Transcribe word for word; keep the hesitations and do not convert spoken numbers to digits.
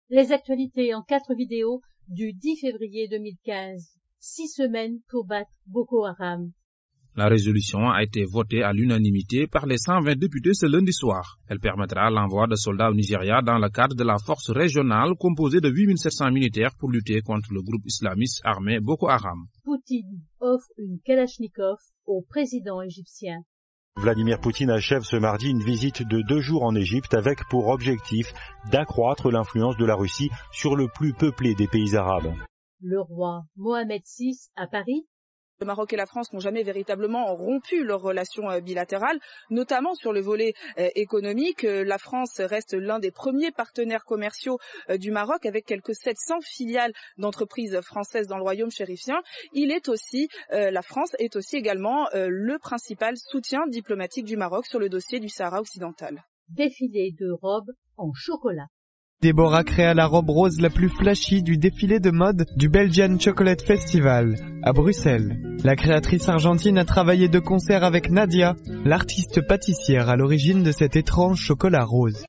Les actualités en quatre vidéos du dix février deux mille quinze. Six semaines pour battre Boko Haram. La résolution a été votée à l'unanimité par les cent vingt députés ce lundi soir. Elle permettra l'envoi de soldats au Nigeria dans le cadre de la force régionale composée de huit mille sept cents militaires pour lutter contre le groupe islamiste armé Boko Haram. Poutine offre une Kalachnikov au président égyptien. Vladimir Poutine achève ce mardi une visite de deux jours en Égypte avec pour objectif d'accroître l'influence de la Russie sur le plus peuplé des pays arabes. Le roi Mohamed six à Paris. Le Maroc et la France n'ont jamais véritablement rompu leurs relations bilatérales, notamment sur le volet économique. La France reste l'un des premiers partenaires commerciaux du Maroc, avec quelques sept cents filiales d'entreprises françaises dans le royaume chérifien. Il est aussi, la France est aussi également le principal soutien diplomatique du Maroc sur le dossier du Sahara occidental. Défilé de robes en chocolat. Déborah créa la robe rose la plus flashy du défilé de mode du Belgian Chocolate Festival à Bruxelles. La créatrice argentine a travaillé de concert avec Nadia, l'artiste pâtissière à l'origine de cet étrange chocolat rose.